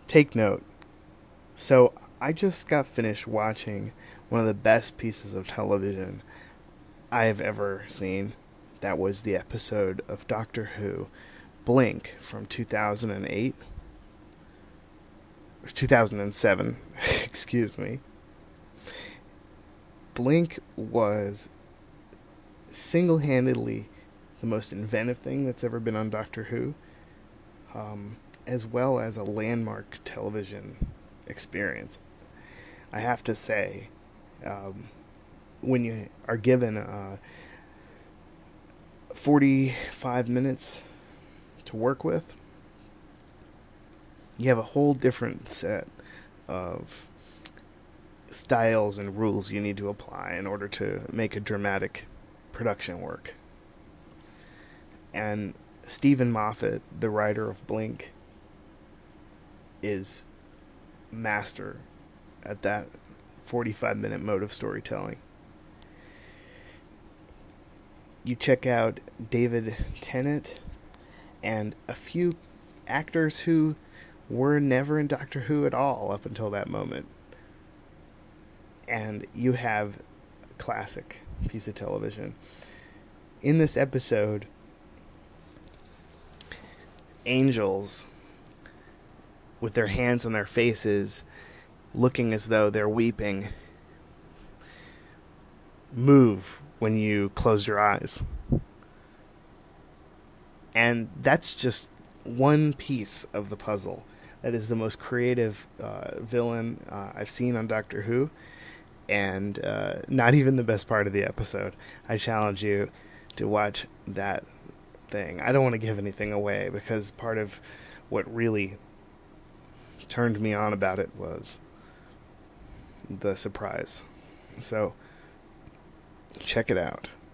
Take note. So, I just got finished watching one of the best pieces of television I've ever seen. That was the episode of Doctor Who, Blink, from 2008, 2007, excuse me. Blink was single handedly the most inventive thing that's ever been on Doctor Who, as well as a landmark television experience. I have to say, um, when you are given 45 minutes to work with, you have a whole different set of styles and rules you need to apply in order to make a dramatic production work. And Stephen Moffat, the writer of Blink, is master at that 45-minute mode of storytelling. You check out David Tennant and a few actors who were never in Doctor Who at all up until that moment. And you have a classic piece of television. In this episode, angels with their hands on their faces, looking as though they're weeping, move when you close your eyes. And that's just one piece of the puzzle. That is the most creative villain I've seen on Doctor Who, and not even the best part of the episode. I challenge you to watch that thing. I don't want to give anything away, because part of what really turned me on about it was the surprise. So, check it out.